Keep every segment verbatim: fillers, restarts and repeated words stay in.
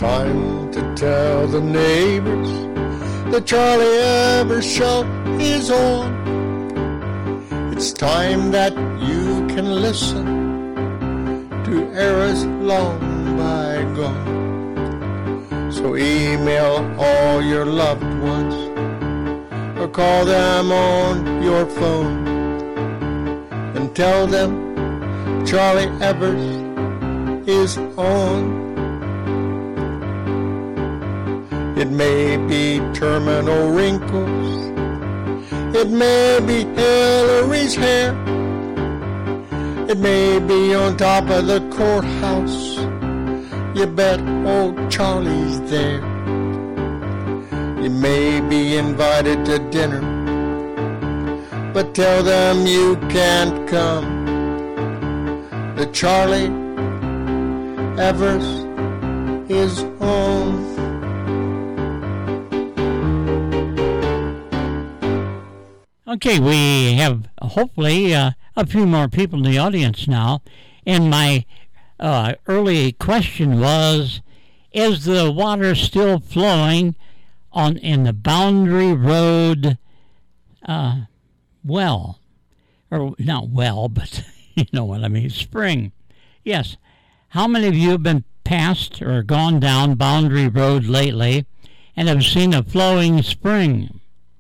time to tell the neighbors that Charlie Evers show is on. It's time that you can listen to eras long bygone. So email all your loved ones or call them on your phone and tell them Charlie Evers is on. It may be terminal wrinkles, it may be Hillary's hair, it may be on top of the courthouse, you bet old Charlie's there. You may be invited to dinner, but tell them you can't come. The Charlie Evers is on. Okay, we have hopefully uh, a few more people in the audience now. And my uh, early question was, is the water still flowing on in the Boundary Road uh, well? Or not well, but you know what I mean, spring. Yes. How many of you have been past or gone down Boundary Road lately and have seen a flowing spring?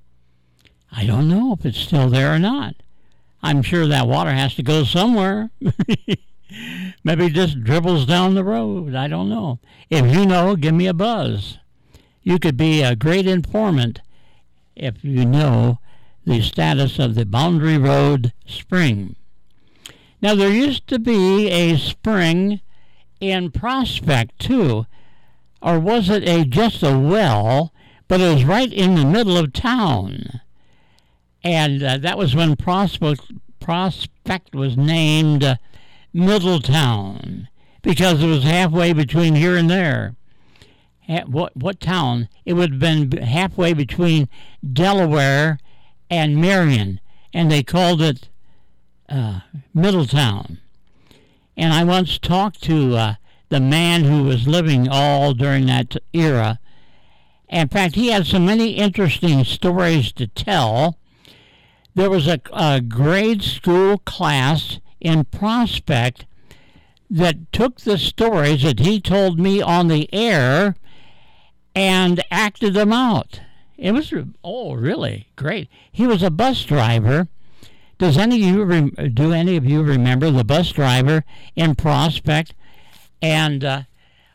I don't know if it's still there or not. I'm sure that water has to go somewhere. Maybe it just dribbles down the road. I don't know. If you know, give me a buzz. You could be a great informant if you know the status of the Boundary Road spring. Now, there used to be a spring in Prospect, too. Or was it a just a well, but it was right in the middle of town. And uh, that was when Prospect, Prospect was named uh, Middletown, because it was halfway between here and there. Ha- what, what town? It would have been halfway between Delaware and Marion, and they called it uh, Middletown. And I once talked to uh, the man who was living all during that era. In fact, he had so many interesting stories to tell. There was a, a grade school class in Prospect that took the stories that he told me on the air and acted them out. It was, oh, really great. He was a bus driver. Does any of you rem- do any of you remember the bus driver in Prospect? And uh,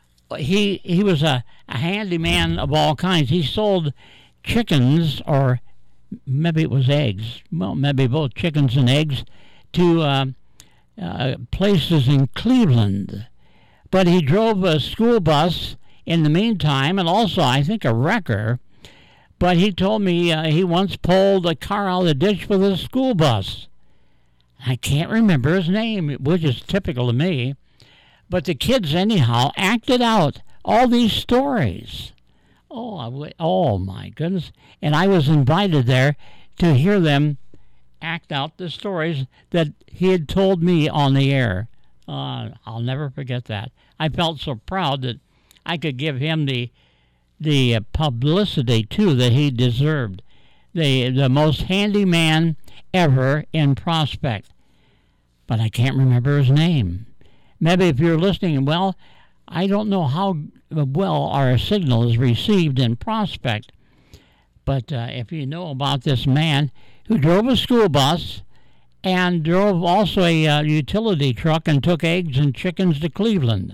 he he was a, a handyman of all kinds. He sold chickens, or maybe it was eggs. Well, maybe both chickens and eggs to uh, uh, places in Cleveland. But he drove a school bus in the meantime, and also, I think, a wrecker. But he told me uh, he once pulled a car out of the ditch with a school bus. I can't remember his name, which is typical of me. But the kids, anyhow, acted out all these stories. Oh, I w- oh my goodness. And I was invited there to hear them act out the stories that he had told me on the air. Uh, I'll never forget that. I felt so proud that I could give him the the uh, publicity, too, that he deserved. The, the most handy man ever in Prospect. But I can't remember his name. Maybe if you're listening, well, I don't know how well our signal is received in Prospect. But uh, if you know about this man who drove a school bus and drove also a uh, utility truck and took eggs and chickens to Cleveland.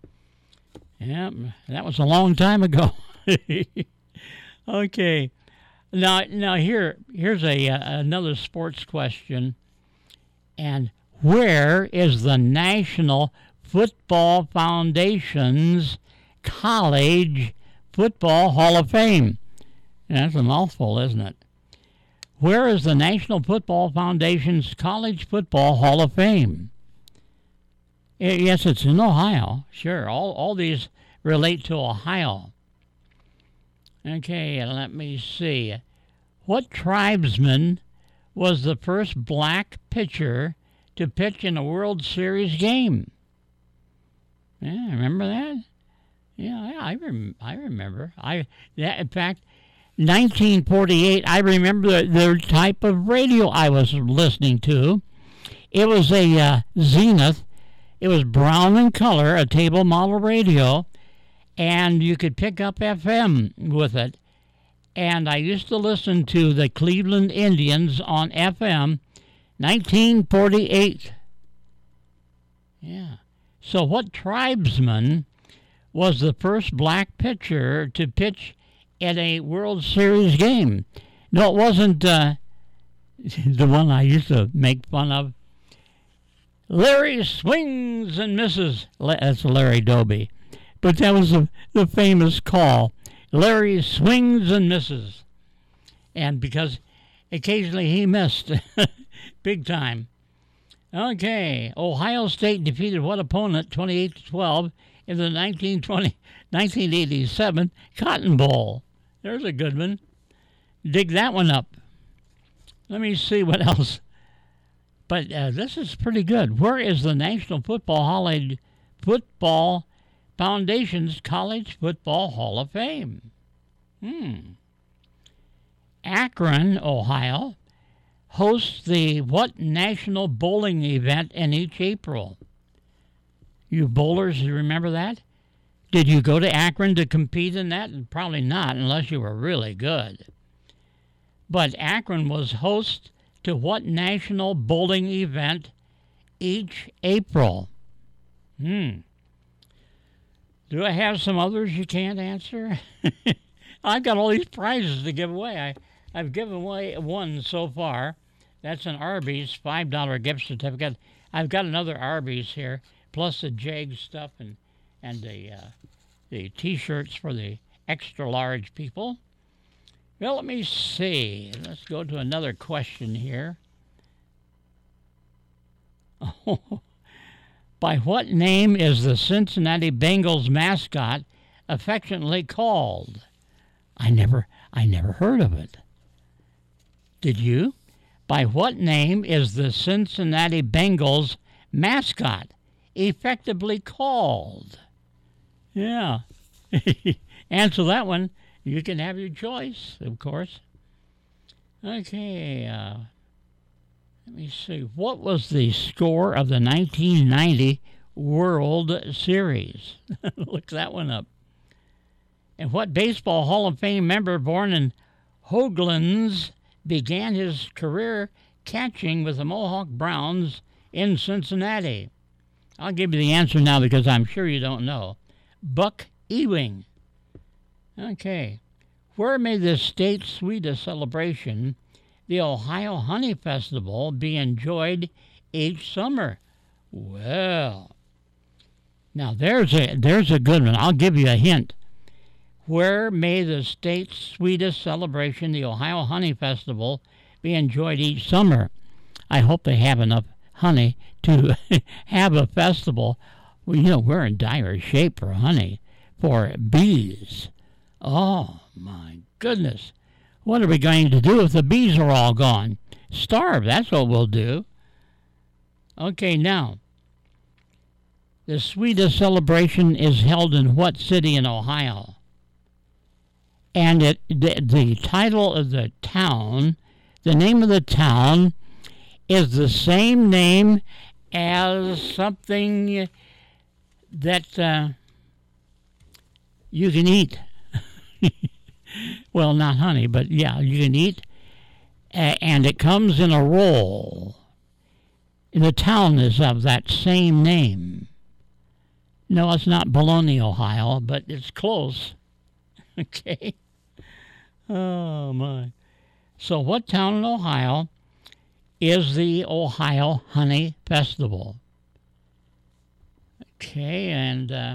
Yeah, that was a long time ago. Okay. Now, now here, here's a uh, another sports question. And where is the National Football Foundation's College Football Hall of Fame? That's a mouthful, isn't it? Where is the National Football Foundation's College Football Hall of Fame? Yes, it's in Ohio. Sure, all, all these relate to Ohio. Okay, let me see. What tribesman was the first black pitcher to pitch in a World Series game? Yeah, remember that? Yeah, I rem- I remember. I that, in fact, nineteen forty-eight. I remember the, the type of radio I was listening to. It was a uh, Zenith. It was brown in color, a table model radio, and you could pick up F M with it. And I used to listen to the Cleveland Indians on F M, nineteen forty-eight. Yeah. So what tribesman was the first black pitcher to pitch at a World Series game? No, it wasn't uh, the one I used to make fun of. Larry swings and misses. That's Larry Doby. But that was the, the famous call. Larry swings and misses. And because occasionally he missed. Big time. Okay. Ohio State defeated what opponent twenty-eight to twelve in the nineteen twenty, nineteen eighty-seven Cotton Bowl? There's a good one. Dig that one up. Let me see what else. But uh, this is pretty good. Where is the National Football Hall- Football Foundation's College Football Hall of Fame? Hmm. Akron, Ohio, hosts the what national bowling event in each April? You bowlers, you remember that? Did you go to Akron to compete in that? Probably not, unless you were really good. But Akron was host to what national bowling event each April? Hmm. Do I have some others you can't answer? I've got all these prizes to give away. I, I've given away one so far. That's an Arby's five dollar gift certificate. I've got another Arby's here, plus the Jag stuff and, and the, uh, the T-shirts for the extra large people. Well, let me see. Let's go to another question here. Oh, by what name is the Cincinnati Bengals mascot affectionately called? I never, I never heard of it. Did you? By what name is the Cincinnati Bengals mascot effectively called? Yeah. Answer that one. You can have your choice, of course. Okay, uh, let me see. What was the score of the nineteen ninety World Series? Look that one up. And what Baseball Hall of Fame member born in Hoaglands began his career catching with the Mohawk Browns in Cincinnati? I'll give you the answer now because I'm sure you don't know. Buck Ewing. Okay. Where may the state sweetest celebration, the Ohio Honey Festival, be enjoyed each summer? Well, now there's a there's a good one. I'll give you a hint. Where may the state's sweetest celebration, the Ohio Honey Festival, be enjoyed each summer? I hope they have enough honey to have a festival. Well, you know, we're in dire shape for honey, for bees. Oh, my goodness. What are we going to do if the bees are all gone? Starve, that's what we'll do. Okay, now, the sweetest celebration is held in what city in Ohio? And it the, the title of the town, the name of the town, is the same name as something that uh, you can eat. Well, not honey, but yeah, you can eat. Uh, and it comes in a roll. And the town is of that same name. No, it's not Bologna, Ohio, but it's close. Okay. Oh, my. So what town in Ohio is the Ohio Honey Festival? Okay, and uh,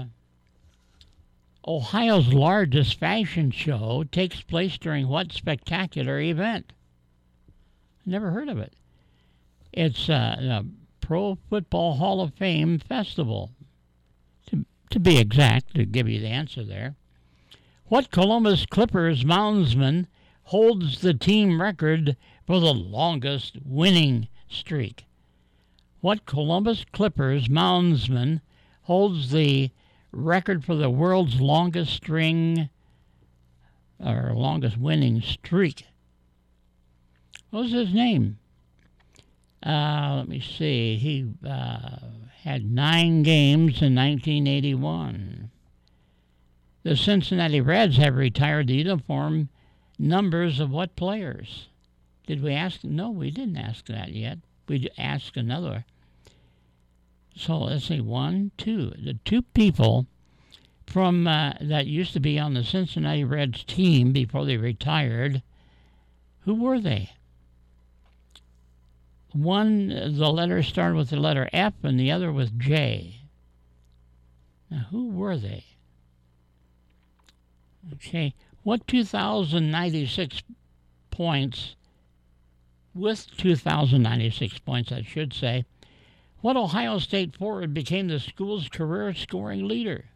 Ohio's largest fashion show takes place during what spectacular event? Never heard of it. It's uh, the Pro Football Hall of Fame Festival. To, to be exact, to give you the answer there. What Columbus Clippers moundsman holds the team record for the longest winning streak? What Columbus Clippers moundsman holds the record for the world's longest string or longest winning streak. What was his name? Uh, let me see. He uh, had nine games in nineteen eighty-one. The Cincinnati Reds have retired the uniform numbers of what players? Did we ask? No, we didn't ask that yet. We asked another. So let's see, one, two. The two people from uh, that used to be on the Cincinnati Reds team before they retired, who were they? One, the letter started with the letter F, and the other with J. Now, who were they? Okay, what two thousand ninety-six points, with two thousand ninety-six points, I should say, what Ohio State forward became the school's career scoring leader?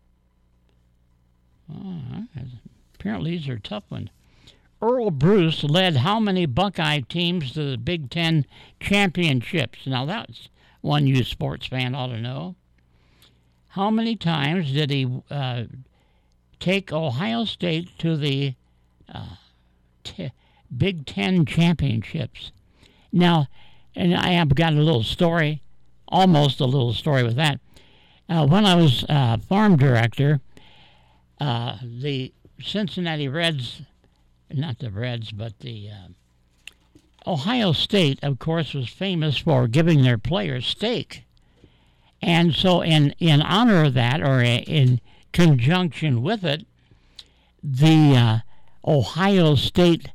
Oh, apparently these are tough ones. Earl Bruce led how many Buckeye teams to the Big Ten championships? Now that's one you sports fan ought to know. How many times did he uh, take Ohio State to the uh, t- Big Ten championships? Now, and I have got a little story, almost a little story with that. Uh, when I was uh, farm director, uh, the Cincinnati Reds, not the Reds, but the uh, Ohio State, of course, was famous for giving their players steak. And so in, in honor of that, or in conjunction with it, the uh, Ohio State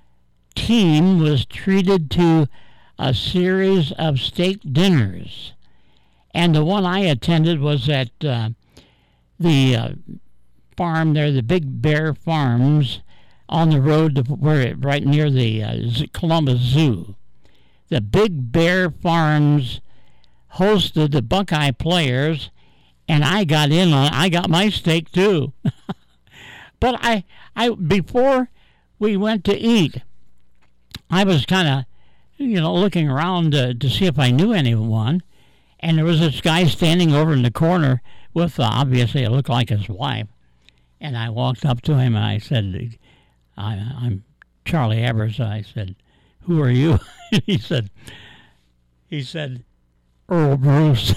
team was treated to a series of steak dinners. And the one I attended was at uh, the uh, farm there, the Big Bear Farms, on the road to where right near the uh, Columbus Zoo. The Big Bear Farms hosted the Buckeye players, and I got in on. I got my steak too. But I, I before we went to eat, I was kind of, you know, looking around uh, to see if I knew anyone, and there was this guy standing over in the corner with uh, obviously it looked like his wife, and I walked up to him and I said, I, I'm Charlie Evers. I said, who are you? he said, he said, Earl Bruce.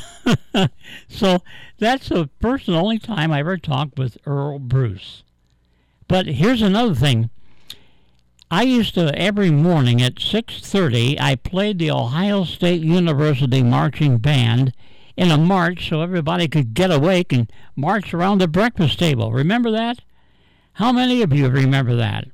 So that's the first and only time I ever talked with Earl Bruce. But here's another thing. I used to, every morning at six thirty, I played the Ohio State University Marching Band in a march so everybody could get awake and march around the breakfast table. Remember that? How many of you remember that?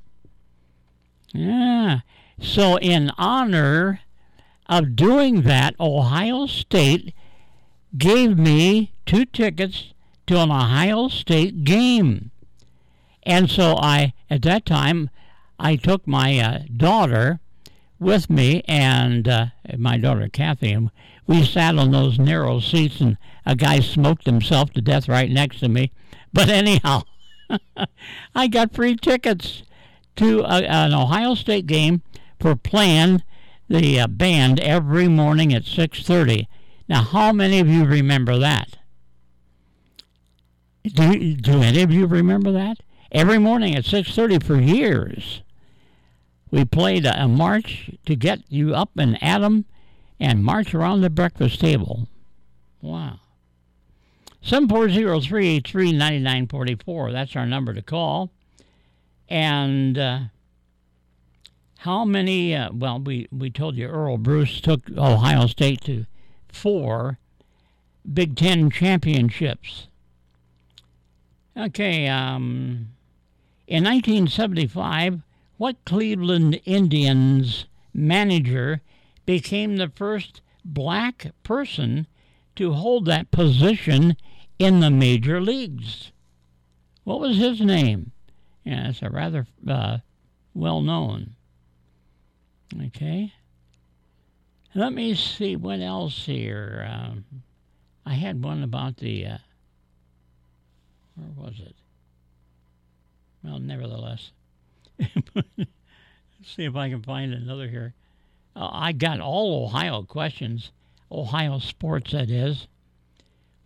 Yeah. So in honor of doing that, Ohio State gave me two tickets to an Ohio State game. And so I, at that time, I took my uh, daughter with me, and uh, my daughter Kathy, and we sat on those narrow seats, and a guy smoked himself to death right next to me. But anyhow, I got free tickets to a, an Ohio State game for playing the uh, band every morning at six thirty. Now, how many of you remember that? Do, do any of you remember that? Every morning at six thirty for years. We played a, a march to get you up and at 'em and march around the breakfast table. Wow. seven four zero, three eight three, nine nine four four. That's our number to call. And uh, how many, uh, well, we, we told you Earl Bruce took Ohio State to four Big Ten championships. Okay, um, in nineteen seventy-five, what Cleveland Indians manager became the first black person to hold that position in the major leagues? What was his name? Yeah, it's a rather uh, well-known. Okay. Let me see what else here. Um, I had one about the, uh, where was it? Well, nevertheless. Let's see if I can find another here. Uh, I got all Ohio questions, Ohio sports, that is.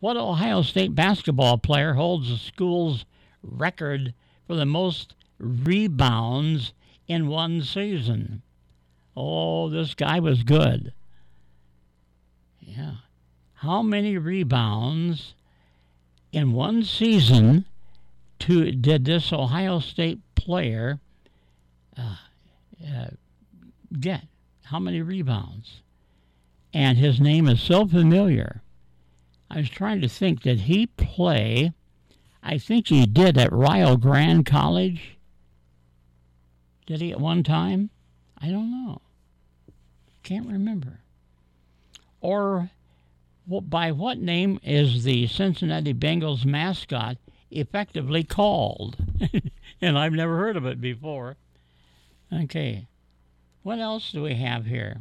What Ohio State basketball player holds the school's record for the most rebounds in one season? Oh, this guy was good. Yeah. How many rebounds in one season to, did this Ohio State player uh, uh, get? How many rebounds? And his name is so familiar. I was trying to think, did he play? I think he did at Rio Grande College. Did he at one time? I don't know. Can't remember. Or by what name is the Cincinnati Bengals mascot effectively called? And I've never heard of it before. Okay. What else do we have here?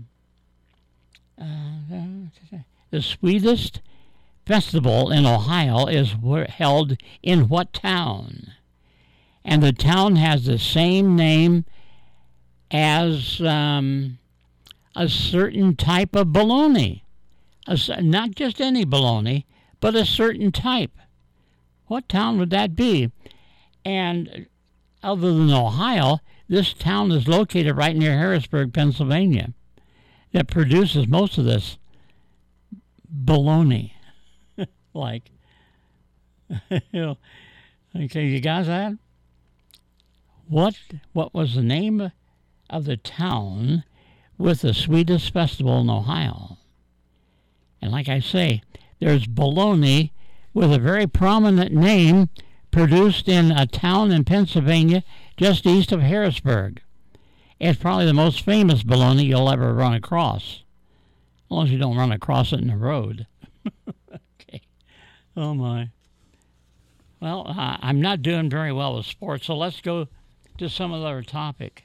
Uh, the sweetest festival in Ohio is held in what town? And the town has the same name as um, a certain type of bologna. A, not just any bologna, but a certain type. What town would that be? And other than Ohio, this town is located right near Harrisburg, Pennsylvania, that produces most of this bologna. Like, you know, okay, you got that? What what was the name of the town with the sweetest festival in Ohio? And like I say, there's bologna with a very prominent name produced in a town in Pennsylvania just east of Harrisburg. It's probably the most famous bologna you'll ever run across, as long as you don't run across it in the road. Okay. Oh, my. Well, uh, I'm not doing very well with sports, so let's go to some other topic.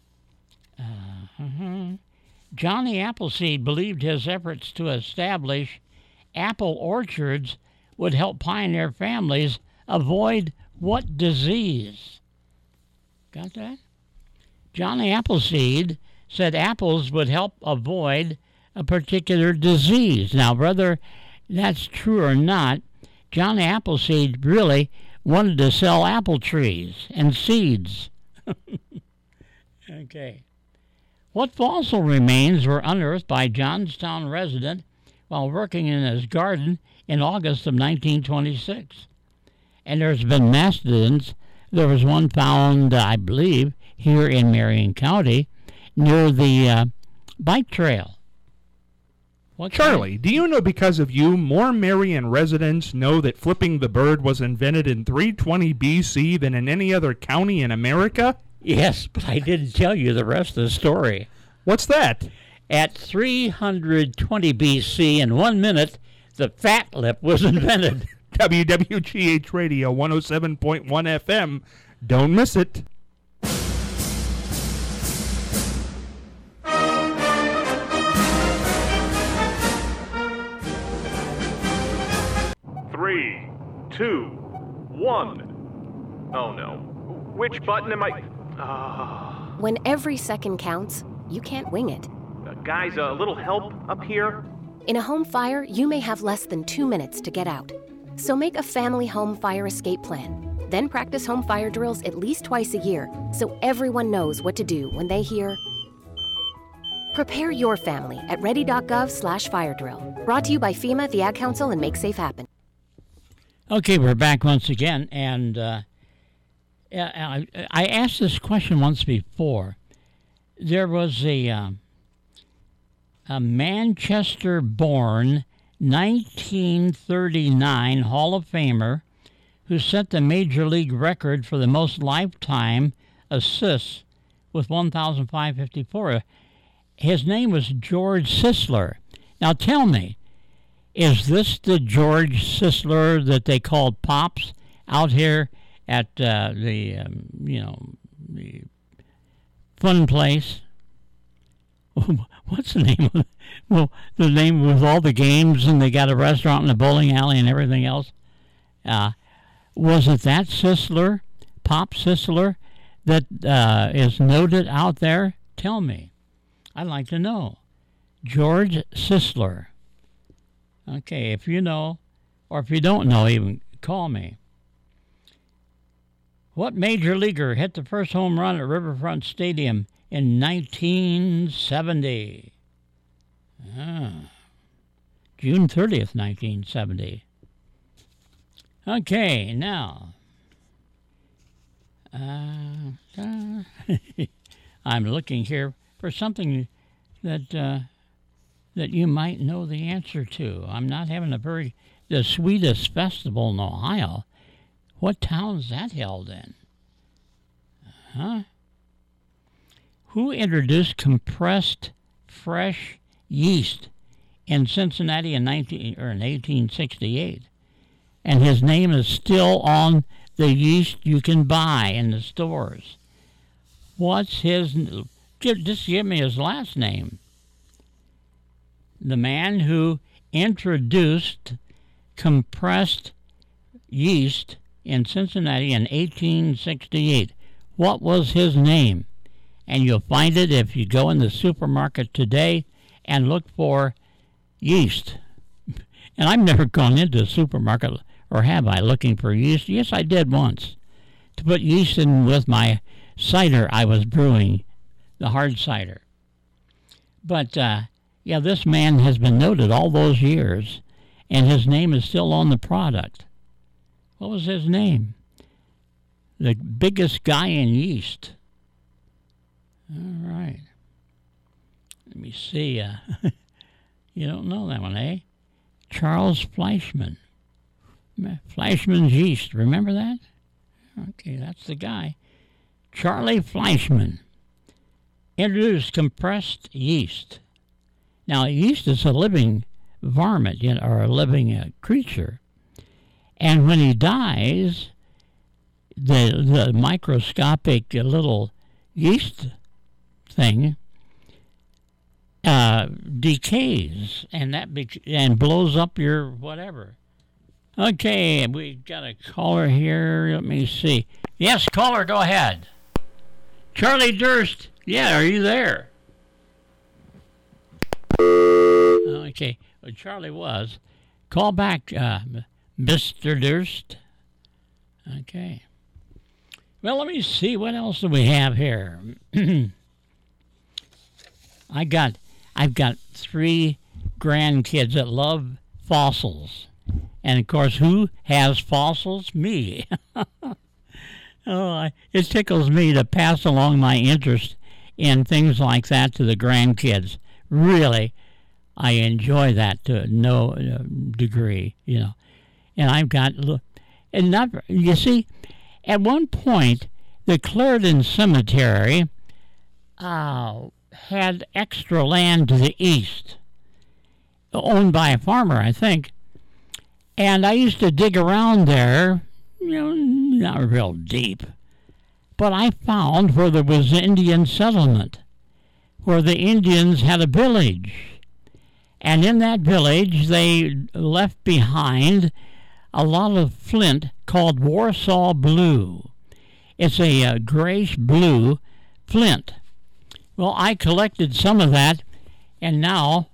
Uh-huh. Johnny Appleseed believed his efforts to establish apple orchards would help pioneer families avoid what disease? Got that? Johnny Appleseed said apples would help avoid a particular disease. Now, whether that's true or not, Johnny Appleseed really wanted to sell apple trees and seeds. Okay. What fossil remains were unearthed by Johnstown resident while working in his garden in August of nineteen twenty-six? And there's been mastodons. There was one found, uh, I believe, here in Marion County near the uh, bike trail. What Charlie, kind? do you know because of you, more Marion residents know that flipping the bird was invented in three twenty B C than in any other county in America? Yes, but I didn't tell you the rest of the story. What's that? At three hundred twenty B C, in one minute, the fat lip was invented. W W G H Radio one oh seven point one F M. Don't miss it. Three, two, one. Oh no. Which button am I? Uh, When every second counts, you can't wing it. uh, guys, a little help up here? In a home fire, you may have less than two minutes to get out. So make a family home fire escape plan. Then practice home fire drills at least twice a year so everyone knows what to do when they hear. Prepare your family at ready.gov slash fire drill. Brought to you by FEMA, the Ad Council, and Make Safe Happen. Okay, we're back once again, and uh, I, I asked this question once before. There was a, uh, a Manchester-born nineteen thirty-nine Hall of Famer who set the Major League record for the most lifetime assists with one thousand five hundred fifty-four. His name was George Sisler. Now tell me, is this the George Sisler that they called Pops out here at uh, the, um, you know, the fun place? What's the name of it? Well, the name with all the games, and they got a restaurant and a bowling alley and everything else. Uh, was it that Sisler, Pop Sisler, that uh, is noted out there? Tell me. I'd like to know. George Sisler. Okay, if you know, Or if you don't know, even call me. What major leaguer hit the first home run at Riverfront Stadium in nineteen seventy? Ah, June thirtieth, nineteen seventy. Okay, now. Uh, uh, I'm looking here for something that uh, that you might know the answer to. I'm not having a very... The sweetest festival in Ohio. What town's that held in? Huh? Who introduced compressed fresh yeast in Cincinnati in nineteen or in eighteen sixty-eight? And his name is still on the yeast you can buy in the stores. What's his? Just give me his last name. The man who introduced compressed yeast in Cincinnati in eighteen sixty-eight. What was his name? And you'll find it if you go in the supermarket today and look for yeast. And I've never gone into a supermarket, or have I, looking for yeast? Yes, I did once. To put yeast in with my cider I was brewing, the hard cider. But, uh, yeah, this man has been noted all those years, and his name is still on the product. What was his name? The biggest guy in yeast. All right. Let me see. Uh, you don't know that one, eh? Charles Fleischmann. Fleischmann's yeast. Remember that? Okay, that's the guy. Charlie Fleischmann introduced compressed yeast. Now, yeast is a living varmint, you know, or a living uh, creature. And when he dies, the the microscopic uh, little yeast thing uh, decays, and that be- and blows up your whatever. Okay, we got a caller here. Let me see. Yes, caller, go ahead. Charlie Durst. Yeah, are you there? Okay, well, Charlie was. Call back, uh, Mister Durst. Okay. Well, let me see. What else do we have here? I got, I've got three grandkids that love fossils. And, of course, who has fossils? Me. Oh, it tickles me to pass along my interest in things like that to the grandkids. Really, I enjoy that to no uh, degree, you know. And I've got, and not, you see, at one point, the Clarendon Cemetery uh, had extra land to the east, owned by a farmer, I think. And I used to dig around there, you know, not real deep, but I found where there was Indian settlement, where the Indians had a village. And in that village, they left behind a lot of flint called Warsaw Blue. It's a uh, grayish-blue flint. Well, I collected some of that, and now,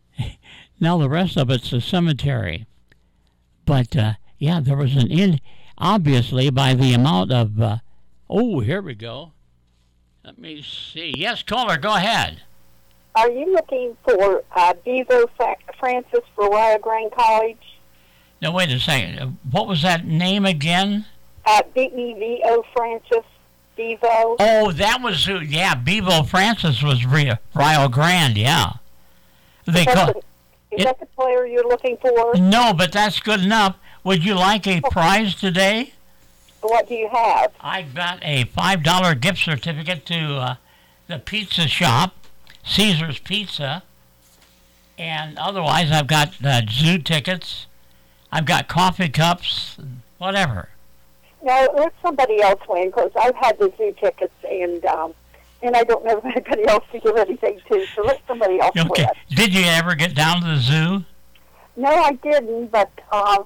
now the rest of it's a cemetery. But, uh, yeah, there was an end, obviously, by the amount of, uh, oh, here we go. Let me see. Yes, caller, go ahead. Are you looking for uh, Bevo Fa- Francis for Rio Grande College? No, wait a second. What was that name again? Uh, B E V O Francis, Bevo. Oh, that was, who, yeah, Bevo Francis was Rio, Rio Grande, yeah. They That's call a- Is that the player you're looking for? No, but that's good enough. Would you like a prize today? What do you have? I got a five dollar gift certificate to uh, the pizza shop, Caesar's Pizza. And otherwise, I've got uh, zoo tickets. I've got coffee cups, whatever. No, let somebody else win, because I've had the zoo tickets, and um, and I don't know if anybody else to give anything to, so let somebody else Okay. win. Did you ever get down to the zoo? No, I didn't, but uh,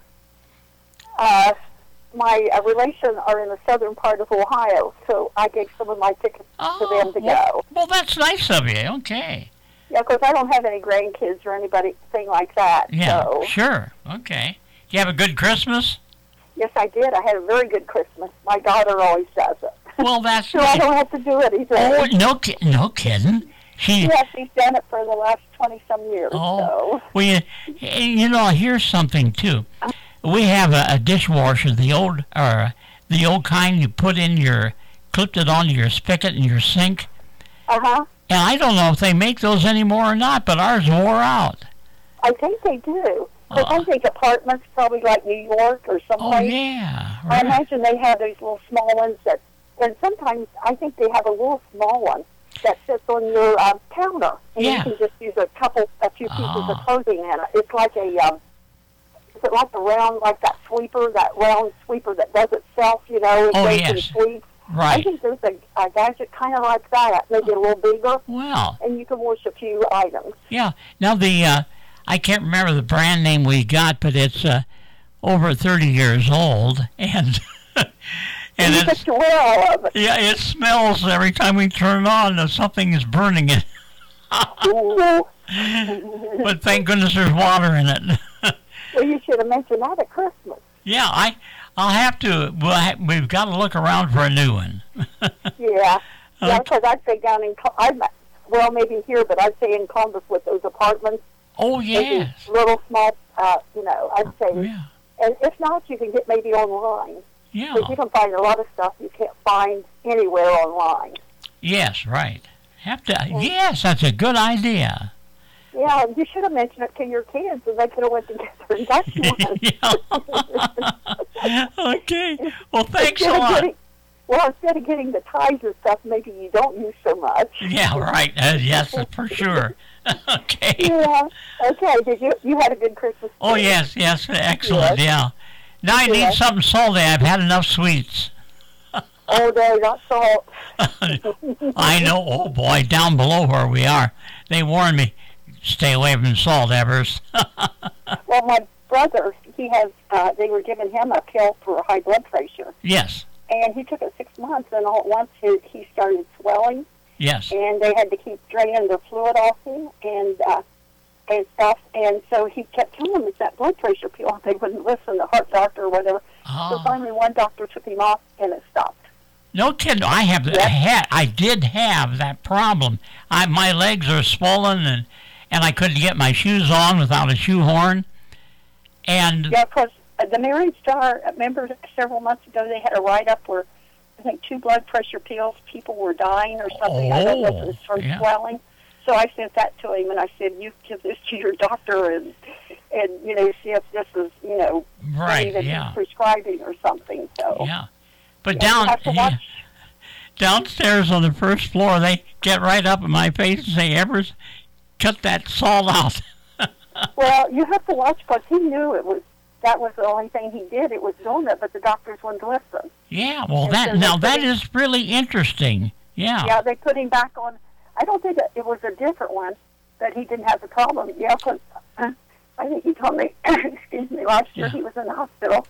uh, my uh, relations are in the southern part of Ohio, so I gave some of my tickets Oh, to them to well, go. well, that's nice of you. Okay. Yeah, because I don't have any grandkids or anybody thing like that. Yeah, So sure. Okay. You have a good Christmas? Yes, I did. I had a very good Christmas. My daughter always does it. Well, that's so I don't have to do anything. Oh, no, ki- no kidding. She, yes, she's done it for the last twenty-some years. Oh, so. well, you, you know, here's something, too. We have a, a dishwasher, the old, or the old kind you put in your, clipped it onto your spigot in your sink. Uh-huh. And I don't know if they make those anymore or not, but ours wore out. I think they do. But Uh. I think apartments, probably like New York or someplace. Oh, yeah. I Right. imagine they have those little small ones that, and sometimes I think they have a little small one that sits on your um, counter, and Yeah. you can just use a couple, a few pieces Ah. of clothing in it. It's like a, um, is it like the round, like that sweeper, that round sweeper that does itself, you know, Oh, goes and yes. sweeps. I Right. think there's a, a gadget kind of like that, maybe a little bigger, Well, and you can wash a few items. yeah. Now, the, uh, I can't remember the brand name we got, but it's uh, over thirty years old, and and you it's, get your well of it. yeah, it smells every time we turn it on as something is burning it. Ooh. But thank goodness there's water in it. Well, you should have mentioned that at Christmas. Yeah, I, I'll have to. We'll ha- we've got to look around for a new one. Yeah. Yeah, Okay. because I'd say down in, Col- I'd, well, maybe here, but I'd say in Columbus with those apartments, Oh maybe yes. little small, uh, you know, I'd say, Yeah. and if not, you can get maybe online. Yeah. Because you can find a lot of stuff you can't find anywhere online. Yes. Right. Have to. Yes, that's a good idea. Yeah, you should have mentioned it to your kids, and they could have went together and got one. Yeah. Okay. Well, thanks a Instead of lot. getting- Well, instead of getting the ties and stuff, maybe you don't use so much. Yeah. Right. Uh, yes, for sure. Okay. Yeah. Okay. Did you you had a good Christmas? Oh too? yes. Yes. Excellent. Yeah. Now I need Yeah. something salty. I've had enough sweets. Oh, no, not salt. I know. Oh boy, down below where we are, they warned me, stay away from salt, Evers. Well, my brother, he has. Uh, they were giving him a pill for high blood pressure, Yes. and he took it six months, and all at once he, he started swelling, Yes. and they had to keep draining the fluid off him, and uh, and stuff. And so he kept telling them it's that blood pressure pill. And they wouldn't listen, the heart doctor or whatever. So Oh. finally, one doctor took him off, and it stopped. No kidding. I have. Yep. I had. I did have that problem. I my legs are swollen and and I couldn't get my shoes on without a shoehorn. And Yeah, because the Married Star, remember several months ago they had a write-up where I think two blood pressure pills, people were dying or something. I don't know if it was from yeah. swelling. So I sent that to him, and I said, you give this to your doctor and, and you know, see if this is, you know, right. even Yeah. prescribing or something. So Yeah. But Yeah, you down have to watch. downstairs on the first floor, they get right up in my face and say, "Evers, cut that salt out." Well, you have to watch because he knew it was, that was the only thing he did. It was doing it, but the doctors wouldn't listen. Yeah. Well, And that so now they- that is really interesting. Yeah. Yeah, they put him back on. I don't think it, it was a different one that he didn't have the problem. Yeah, because uh, I think he told me, excuse me, last year Yeah. he was in the hospital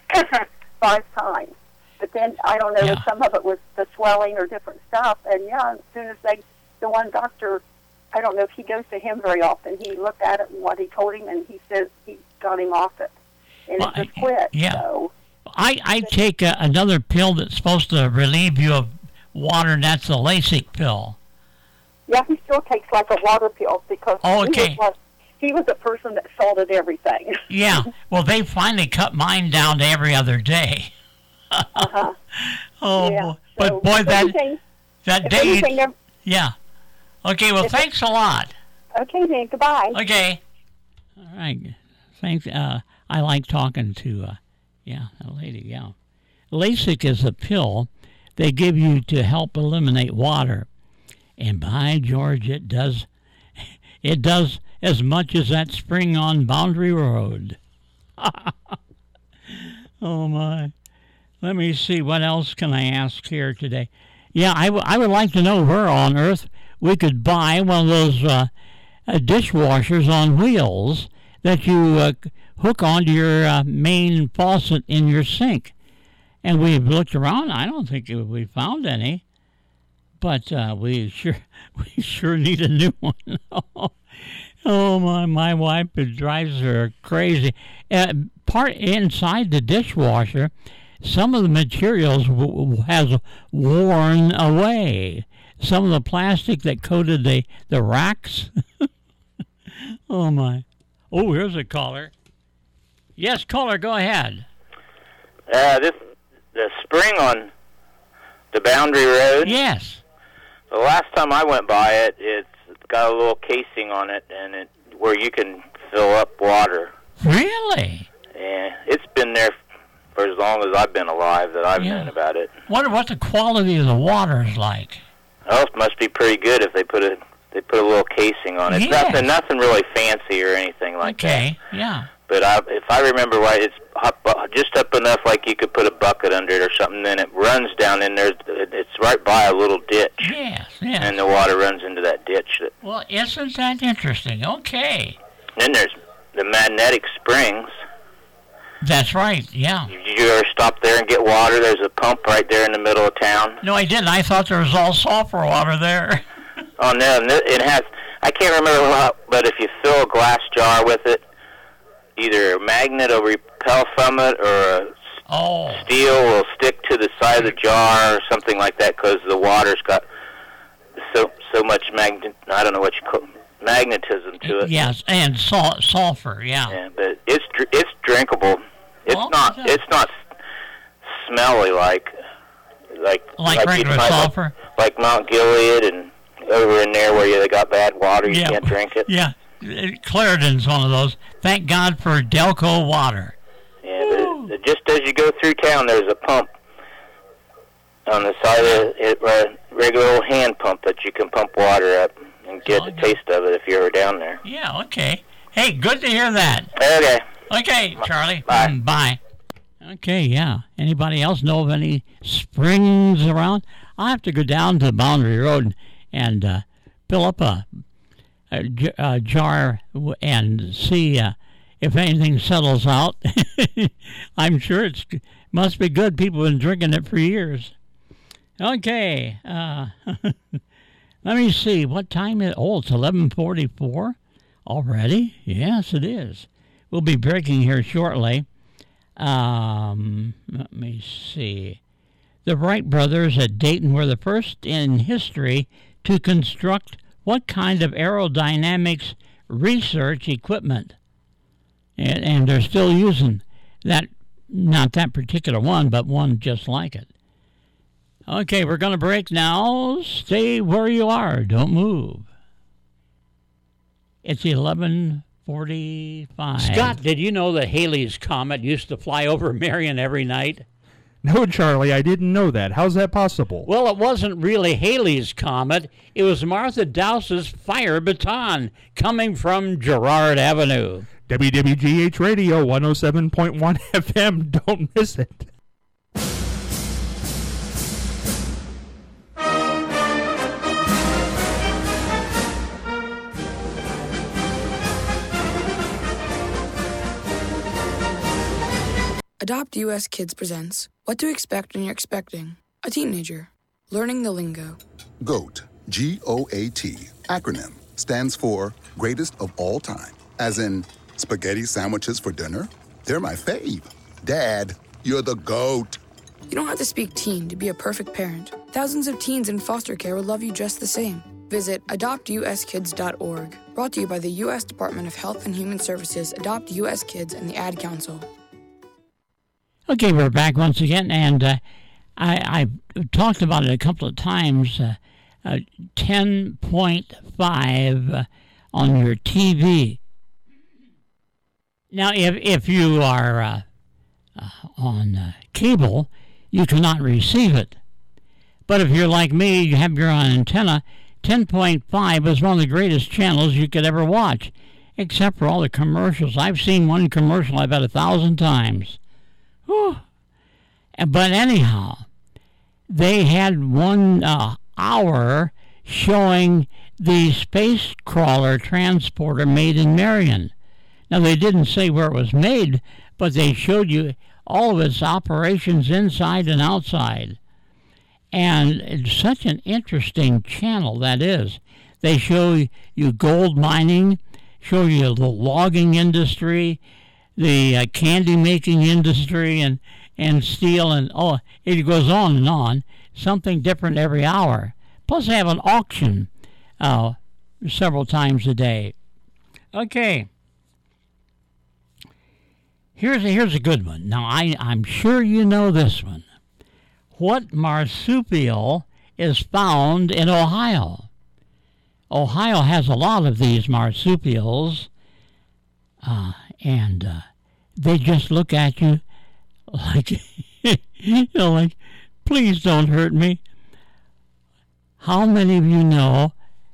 five times. But then I don't know Yeah. if some of it was the swelling or different stuff. And yeah, as soon as they, the one doctor, I don't know if he goes to him very often. He looked at it and what he told him, and he says he got him off it, and Well, it just quit. yeah. So I I take a, another pill that's supposed to relieve you of water, and that's the Lasik pill. yeah, he still takes like a water pill because Oh, he okay. was like, he was a person that salted everything. Yeah. Well, they finally cut mine down to every other day. Uh-huh. Oh, Yeah, boy. But so boy, if that anything- that if day. anything, ever- Yeah. Okay. Well, If- thanks a lot. okay, then, goodbye. Okay. All right. Thanks. Uh, I like talking to, uh, yeah, a lady. Yeah. Lasik is a pill they give you to help eliminate water, and by George, it does. It does as much as that spring on Boundary Road. Oh my. Let me see. What else can I ask here today? Yeah, I, w- I would like to know where on earth we could buy one of those uh, uh, dishwashers on wheels that you uh, hook onto your uh, main faucet in your sink. And we've looked around. I don't think we found any, but uh, we sure we sure need a new one. Oh, my, my wife, it drives her crazy. Uh, part inside the dishwasher, some of the materials w- w- has worn away. Some of the plastic that coated the, the racks. Oh, my. Oh, here's a caller. Yes, caller, go ahead. Uh, this the spring on the Boundary Road. Yes. The last time I went by it, it's got a little casing on it, and it where you can fill up water. Really? Yeah, it's been there for as long as I've been alive that I've Yeah. known about it. Wonder what the quality of the water is like. Oh, it must be pretty good if they put a they put a little casing on it. It's Yes. nothing, nothing really fancy or anything like Okay, that. yeah. But I, if I remember right, it's up, just up enough like you could put a bucket under it or something. Then it runs down in there. It's right by a little ditch. Yes, yes. And the water runs into that ditch. That, Well, isn't that interesting? Okay. then there's the Magnetic Springs. That's right, yeah. Did you ever stop there and get water? There's a pump right there in the middle of town. No, I didn't. I thought there was all sulfur water there. Oh, no, it has, I can't remember how, but if you fill a glass jar with it, either a magnet will repel from it or a Oh. steel will stick to the side of the jar or something like that because the water's got so so much magnet, I don't know what you call it, magnetism to it. Yes, and sul- sulfur, yeah. Yeah, but it's dr- it's drinkable. It's Well, not yeah. it's not smelly like like Like you'd regular find sulfur? Like, like Mount Gilead and over in there where you, they got bad water, you Yeah. can't drink it. Yeah, Claritin's one of those. Thank God for Delco water. Yeah, but it, just as you go through town, there's a pump on the side of it, a regular old hand pump that you can pump water up and get Oh, a yeah. taste of it if you're ever down there. Yeah, okay. Hey, good to hear that. Okay. Okay, Charlie. Bye. Mm, bye. Okay, yeah. Anybody else know of any springs around? I'll have to go down to Boundary Road and uh, fill up a, a, j- a jar w- and see uh, if anything settles out. I'm sure it must be good. People have been drinking it for years. Okay. Uh, let me see. What time is it? Oh, it's eleven forty-four already? Yes, it is. We'll be breaking here shortly. Um, let me see. The Wright brothers at Dayton were the first in history to construct what kind of aerodynamics research equipment? And, and they're still using that, not that particular one, but one just like it. Okay, we're going to break now. Stay where you are. Don't move. It's eleven forty-five. Scott, did you know that Halley's Comet used to fly over Marion every night? No, Charlie, I didn't know that. How's that possible? Well, it wasn't really Halley's Comet. It was Martha Dowse's fire baton coming from Girard Avenue. W W G H Radio one oh seven point one F M. Don't miss it. Adopt U S Kids presents What to Expect When You're Expecting a Teenager. Learning the Lingo. GOAT, G O A T, acronym, stands for Greatest of All Time. As in, spaghetti sandwiches for dinner? They're my fave. Dad, you're the GOAT. You don't have to speak teen to be a perfect parent. Thousands of teens in foster care will love you just the same. Visit adopt u s kids dot org. Brought to you by the U S Department of Health and Human Services, Adopt U S Kids, and the Ad Council. Okay, we're back once again, and uh, I, I've talked about it a couple of times. Uh, uh, ten point five uh, on your T V. Now, if if you are uh, uh, on uh, cable, you cannot receive it. But if you're like me, you have your own antenna, ten point five is one of the greatest channels you could ever watch, except for all the commercials. I've seen one commercial I bet a thousand times. Whew. But anyhow, they had one uh, hour showing the space crawler transporter made in Marion. Now, they didn't say where it was made, but they showed you all of its operations inside and outside. And it's such an interesting channel that is. They show you gold mining, show you the logging industry, the uh, candy making industry, and, and steel, and oh, it goes on and on. Something different every hour. Plus, I have an auction uh, several times a day. Okay. Here's a, here's a good one. Now, I, I'm sure you know this one. What marsupial is found in Ohio? Ohio has a lot of these marsupials, uh, and uh, they just look at you like, you know, like, please don't hurt me. How many of you know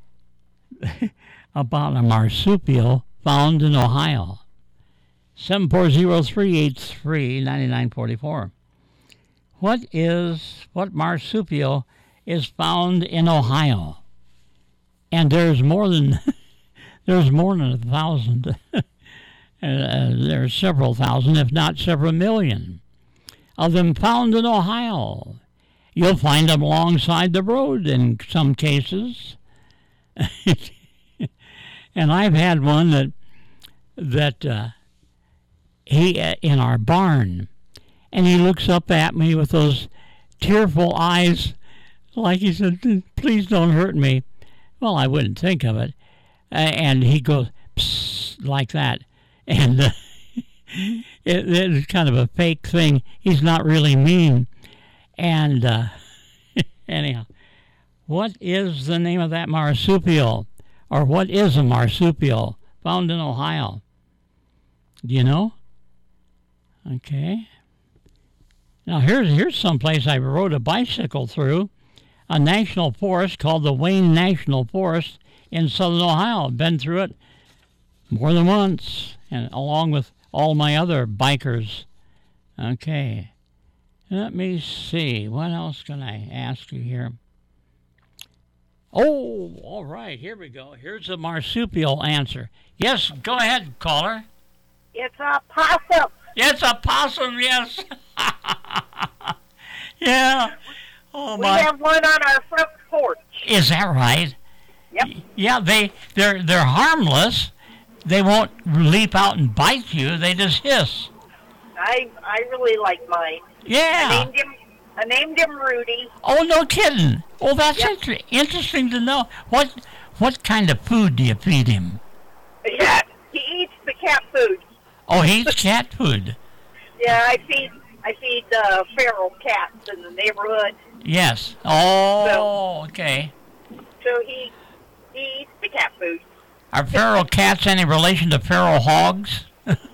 about a marsupial found in Ohio? seven four zero, three eight three, nine nine four four. What is, what marsupial is found in Ohio? And there's more than, there's more than a thousand. uh, there's several thousand, if not several million, of them found in Ohio. You'll find them alongside the road in some cases. And I've had one that, that, uh, he in our barn, and he looks up at me with those tearful eyes, like he said, please don't hurt me. Well, I wouldn't think of it. Uh, and he goes, psst, like that. And uh, it, it's kind of a fake thing. He's not really mean. And uh, anyhow, what is the name of that marsupial? Or what is a marsupial found in Ohio? Do you know? Okay. Now, here's here's someplace I rode a bicycle through, a national forest called the Wayne National Forest in southern Ohio. I've been through it more than once, and along with all my other bikers. Okay. Let me see. What else can I ask you here? Oh, all right. Here we go. Here's a marsupial answer. Yes, go ahead, caller. It's a possum. It's a possum, yes. Yeah. Oh, we my. have one on our front porch. Is that right? Yep. Yeah, they, they're, they're harmless. They won't leap out and bite you. They just hiss. I I really like mine. Yeah. I named him, I named him Rudy. Oh, no kidding. Oh, that's Yep. inter- interesting to know. What what kind of food do you feed him? Yeah, he eats the cat food. Oh, he eats cat food. Yeah, I feed I feed uh, feral cats in the neighborhood. Yes. Oh, So- okay. So he he eats the cat food. Are feral cats any relation to feral hogs?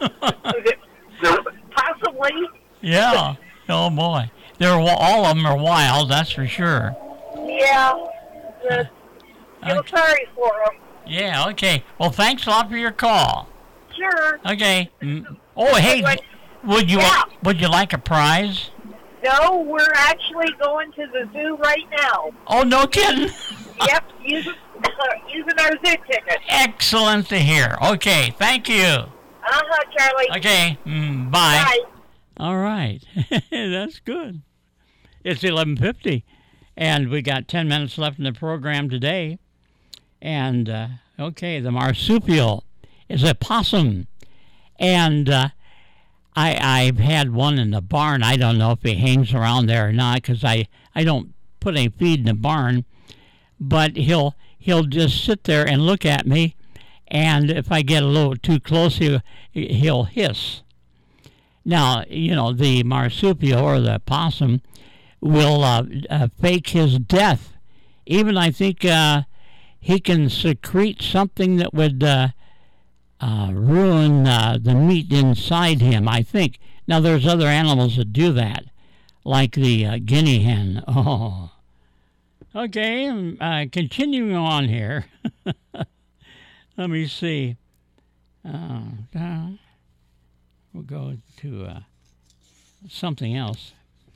Possibly. Yeah. Oh, boy. They're all of them are wild, that's for sure. Yeah. Uh, feel Okay. sorry for him. Yeah, okay. Well, thanks a lot for your call. Sure. Okay. Mm. Oh, hey, But- would you Yeah. would you like a prize? No, we're actually going to the zoo right now. Oh, no kidding. Yep, using, uh, using our zoo ticket. Excellent to hear. Okay, thank you. Uh-huh, Charlie. Okay, mm, bye. Bye. All right. That's good. It's eleven fifty, and we got ten minutes left in the program today. And, uh, okay, the marsupial is a possum. And uh, I, I've had one in the barn. I don't know if he hangs around there or not because I, I don't put any feed in the barn. But he'll he'll just sit there and look at me. And if I get a little too close, he'll, he'll hiss. Now, you know, the marsupial or the possum will uh, uh, fake his death. Even I think uh, he can secrete something that would uh, uh, ruin uh, the meat inside him, I think. Now, there's other animals that do that, like the uh, guinea hen. Oh. Okay, uh, continuing on here. Let me see. Uh, uh, we'll go to uh, something else.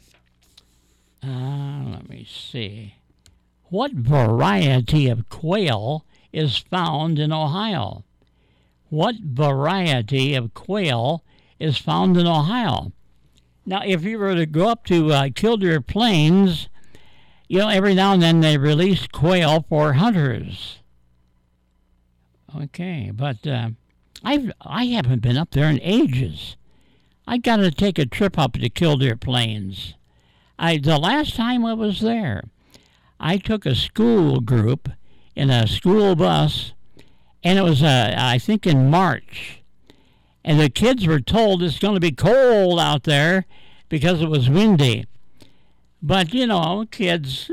Uh, let me see. What variety of quail is found in Ohio? What variety of quail is found in Ohio? Now, if you were to go up to uh, Kildare Plains, you know, every now and then they release quail for hunters. Okay, but uh, I've I haven't been up there in ages. I got to take a trip up to Killdeer Plains. I the last time I was there, I took a school group in a school bus, and it was uh, I think in March, and the kids were told it's going to be cold out there because it was windy. But you know, kids,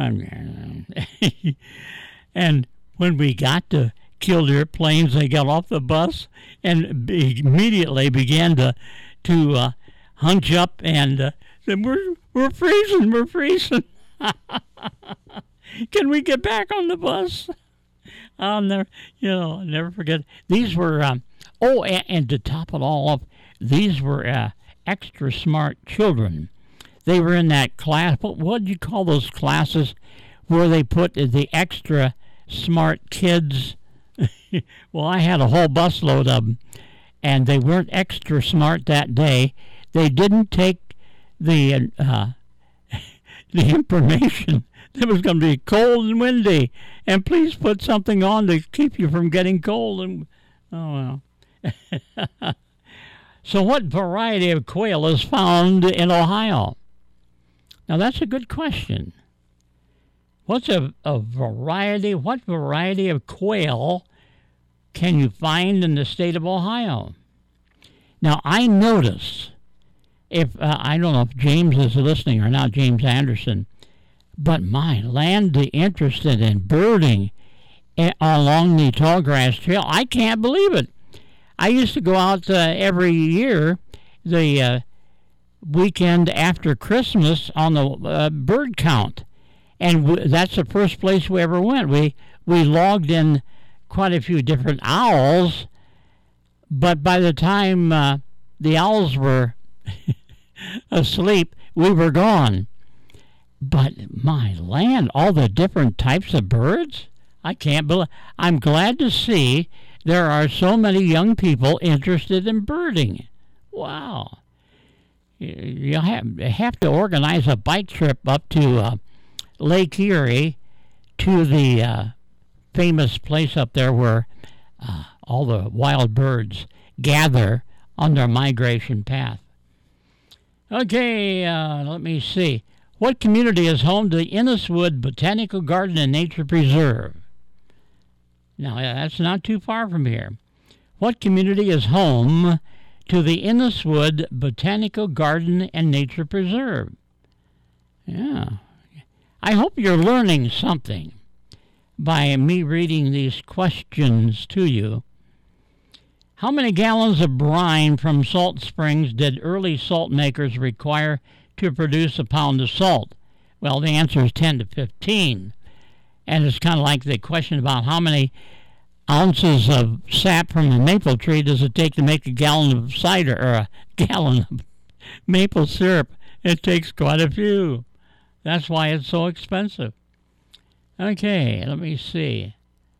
and when we got to Killdeer Plains, they got off the bus and be- immediately began to to uh, hunch up and uh, said, "We're we're freezing, we're freezing. Can we get back on the bus?" I'll never, you know, I'll never forget. These were, um, oh, and, and to top it all up, these were uh, extra smart children. They were in that class. What what do you call those classes where they put the extra smart kids? Well, I had a whole busload of them, and they weren't extra smart that day. They didn't take the uh, the information that was going to be cold and windy, and please put something on to keep you from getting cold. And oh well. So, what variety of quail is found in Ohio? Now, that's a good question. What's a, a variety? What variety of quail can you find in the state of Ohio? Now, I notice, if uh, I don't know if James is listening or not, James Anderson, but my land interested in birding a- along the Tallgrass Trail, I can't believe it. I used to go out uh, every year, the uh, weekend after Christmas, on the uh, bird count, and w- that's the first place we ever went. We we logged in quite a few different owls, but by the time uh, the owls were asleep, we were gone. But my land, all the different types of birds, I can't believe. I'm glad to see there are so many young people interested in birding. Wow. You have, have to organize a bike trip up to uh, Lake Erie, to the uh, famous place up there where uh, all the wild birds gather on their migration path. Okay, uh, let me see. What community is home to the Inniswood Botanical Garden and Nature Preserve? Now, that's not too far from here. What community is home to the Inniswood Botanical Garden and Nature Preserve? Yeah. I hope you're learning something by me reading these questions to you. How many gallons of brine from salt springs did early salt makers require to produce a pound of salt? Well, the answer is ten to fifteen. And it's kind of like the question about how many ounces of sap from a maple tree does it take to make a gallon of cider, or a gallon of maple syrup. It takes quite a few. That's why it's so expensive. Okay, let me see.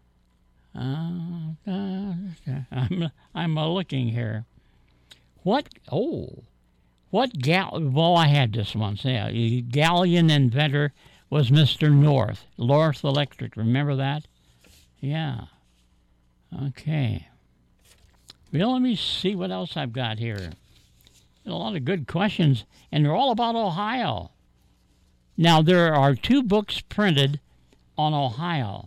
Uh, uh, I'm I'm uh, looking here. What? Oh, what gal? Well, I had this once. Yeah, galleon inventor was Mister North, North Electric. Remember that? Yeah. Okay. Well, let me see what else I've got here. A lot of good questions, and they're all about Ohio. Now, there are two books printed on Ohio,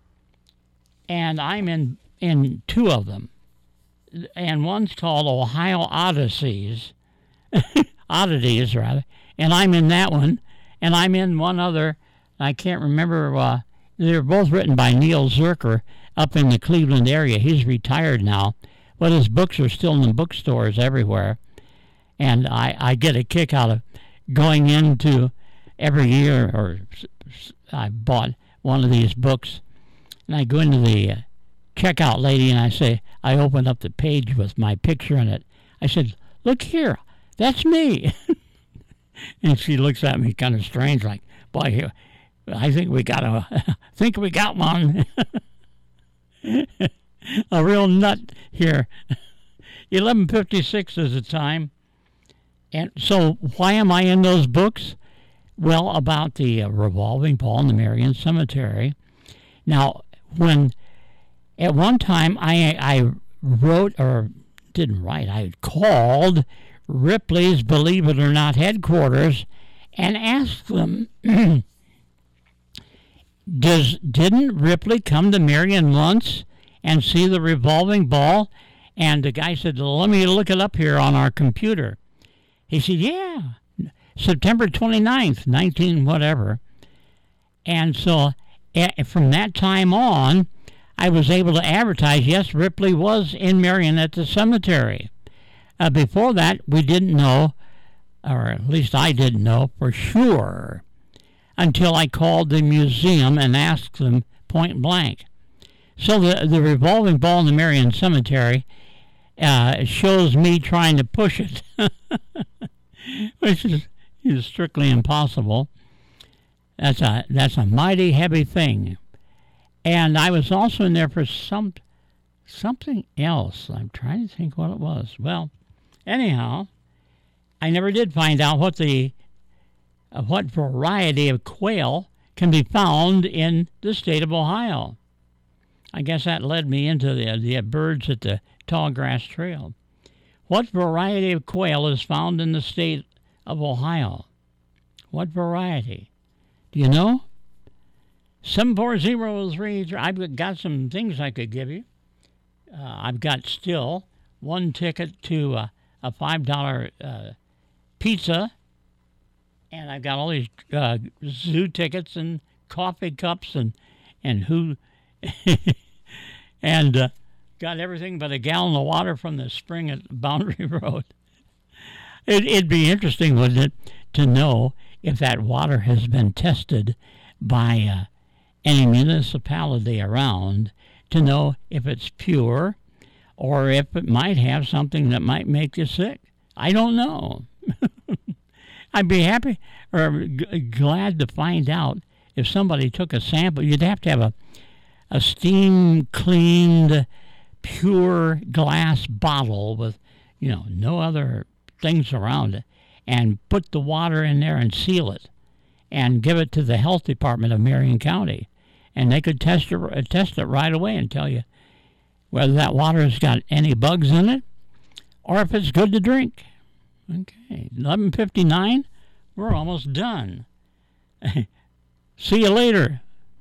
and I'm in, in two of them. And one's called Ohio Odysseys, Oddities, rather, and I'm in that one, and I'm in one other, I can't remember, uh, they're both written by Neil Zerker up in the Cleveland area. He's retired now, but his books are still in the bookstores everywhere, and I, I get a kick out of going into every year, or I bought one of these books, and I go into the uh, checkout lady and I say, I open up the page with my picture in it. I said, look here, that's me. And she looks at me kind of strange, like, boy, I think we got a, think we got one. A real nut here. eleven fifty-six is the time. And so why am I in those books? Well, about the uh, revolving Paul and the Marion Cemetery. Now, when at one time I I wrote, or didn't write, I called Ripley's Believe It or Not headquarters and asked them, Does didn't Ripley come to Marion once and see the revolving ball? And the guy said, let me look it up here on our computer. He said, yeah, September twenty-ninth, nineteen whatever. And so from that time on, I was able to advertise, yes, Ripley was in Marion at the cemetery. Uh, before that, we didn't know, or at least I didn't know for sure, until I called the museum and asked them point blank. So the, the revolving ball in the Marion Cemetery uh, shows me trying to push it, which is, is strictly impossible. That's a that's a mighty heavy thing. And I was also in there for some something else. I'm trying to think what it was. Well, anyhow, I never did find out what the uh, what variety of quail can be found in the state of Ohio. I guess that led me into the the birds at the Tallgrass Trail. What variety of quail is found in the state of Ohio? What variety? Do you know? seven four zero three three. I've got some things I could give you. Uh, I've got still one ticket to uh, a five dollar uh, pizza, and I've got all these uh, zoo tickets and coffee cups and and who and uh, got everything but a gallon of water from the spring at Boundary Road. It, it'd be interesting, wouldn't it, to know if that water has been tested by uh, any municipality around to know if it's pure or if it might have something that might make you sick. I don't know. I'd be happy or g- glad to find out if somebody took a sample. You'd have to have a, a steam-cleaned, pure glass bottle with, you know, no other things around it, and put the water in there and seal it and give it to the health department of Marion County. And they could test it, test it right away and tell you whether that water has got any bugs in it or if it's good to drink. Okay, eleven fifty-nine, we're almost done. See you later.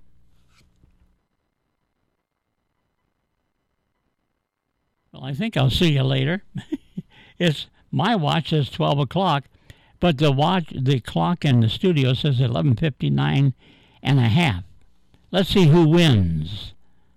Well, I think I'll see you later. It's my watch says twelve o'clock, but the watch, the clock in the studio says eleven fifty-nine and a half. Let's see who wins.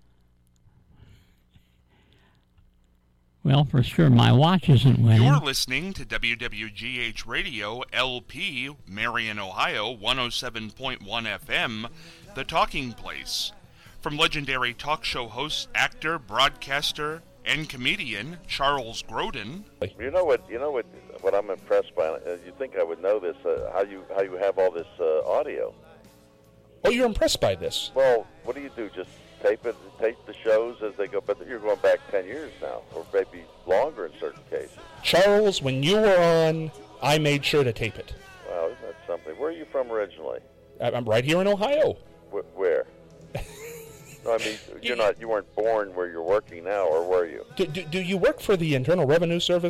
Well, for sure, my watch isn't winning. You're listening to W W G H Radio L P, Marion, Ohio, one oh seven point one F M, The Talking Place. From legendary talk show host, actor, broadcaster, and comedian Charles Grodin. You know what? You know what? What I'm impressed by. Uh, you think I would know this? Uh, how you how you have all this uh, audio? Oh, you're impressed by this? Well, what do you do? Just tape it, tape the shows as they go. But you're going back ten years now, or maybe longer in certain cases. Charles, when you were on, I made sure to tape it. Wow, isn't that something? Where are you from originally? I'm right here in Ohio. Wh- where? No, I mean, you're not. You weren't born where you're working now, or were you? Do, do, do you work for the Internal Revenue Service?